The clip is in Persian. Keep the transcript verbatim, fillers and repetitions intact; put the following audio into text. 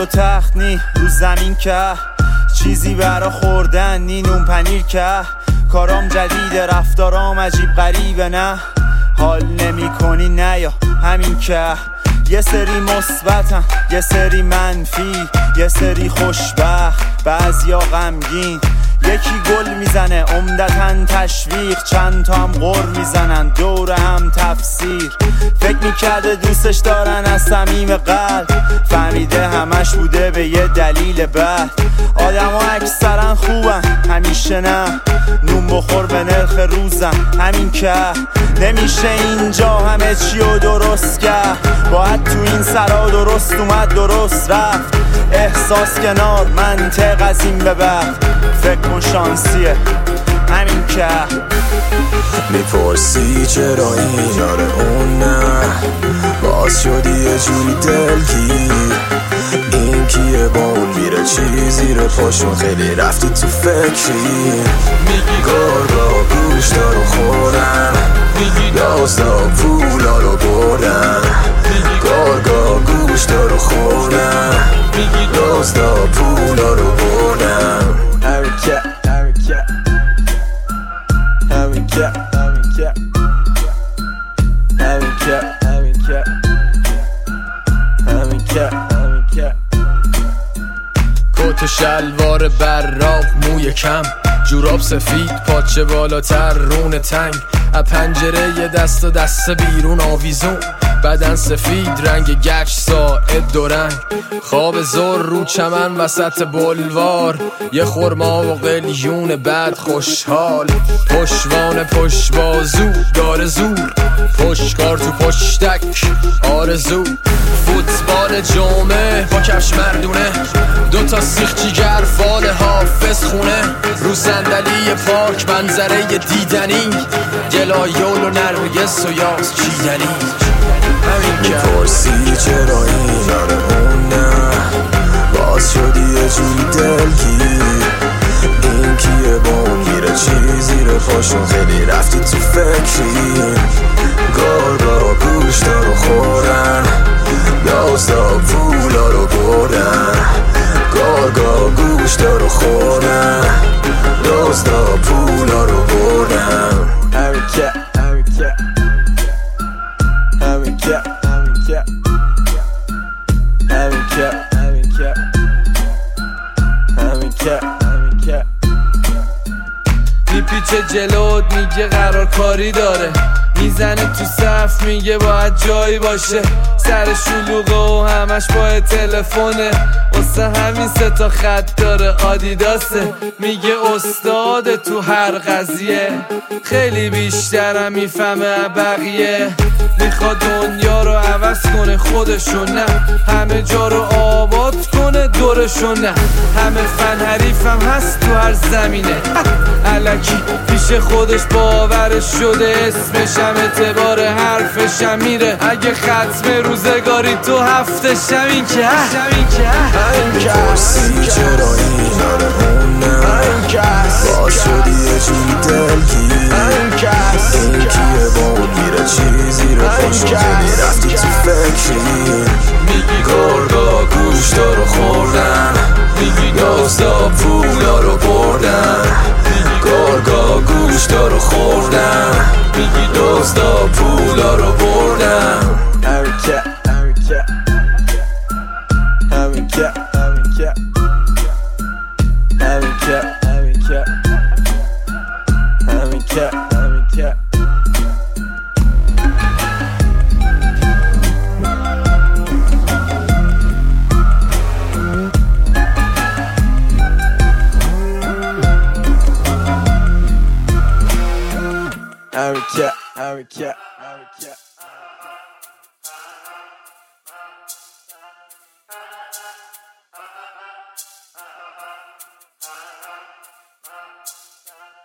و تخت نی رو زمین که چیزی برا خوردن نی نون پنیر که کارام جدیده رفتارام عجیب غریبه نه حال نمی کنی نه یا همین که یه سری مثبتن یه سری منفی یه سری خوشبخت بعضیا غمگین یکی گل میزنه عمدتاً تشویق چند تا هم غر میزنن دور هم تفسیر فکر میکرده دوستش دارن از صمیم قلب فهمیده همش بوده به یه دلیل بد آدم ها اکثرا خوبن همیشه نه نون بخور به نرخ روزن همین که نمیشه اینجا همه چی رو درست کرد باید تو این سرا درست اومد درست رفت احساس کنار منطق از این به بعد فکر کن شانسیه همین که میپرسی چرا این آره اون نه باز شدی یه جوری دلگیر این کیه با اون میره چیزی رو پاشون خیلی رفتی تو فکری گرگا گوشتا رو خورن یازدا پولا رو بردن گرگا گوشتا رو خورن یازدا پولا رو بردن همین که همین که همین که همین که همین که همین که همین که همین که کت و شلوار براق موی کم جوراب سفید پاچه بالاتر رون تنگ از پنجره یه دست و دست بیرون آویزون بدن سفید رنگ گچ ساعد دو رنگ خواب زور رو چمن وسط بلوار یه خورما و قلیون بد خوشحال پشوان پشت بازو داره زور پشتکار تو پشتک آرزو فوتبال جمعه با کفش مردونه دوتا سیخ جیگر فال حافظ خونه رو صندلی پارک منظره دیدنی گلایول و نرگس و یاس چیدنی میپرسی چرا این آره اون نه باز شدی یه جوری دلگیر این کیه با اون میره چیزی رو پاشون خیلی رفتی تو فکری گرگا گوشتا رو خورن یازدا پولا رو بردن گرگا گوشتا رو خورن یازدا پولا رو بردن همین که همین که همین که همین که همین که همین که همین که همین که میپیچه جلوت میگه قرار کاری داره میزنه تو صف میگه باید جایی باشه سر شلوغه و همش با تلفونه واسه همین سه تا خط داره آدیداسه میگه استاد تو هر قضیه خیلی بیشترم میفهمه بقیه میخواد دنیا رو عوض کنه خودشو نه همه جا رو آباد کنه دورشو نه همه فن حریفم هست تو هر زمینه الکی پیش خودش باورش شده اسمشم اعتبار حرفشم میره اگه ختم روزگاری تو هفتش همین که میپرسی چرا این آره اون نه باز شدی یه جوری دلگیر این کیه با اون میره چیزی رو پاشون خیلی رفتی تو فکری گرگا گوشتا رو خوردن یازدا پولا رو بردن گرگا گوشتا رو خوردن یازدا پولا رو بردن همین که همین که همین که همین که همین که همین که همین که همین که America, America, America.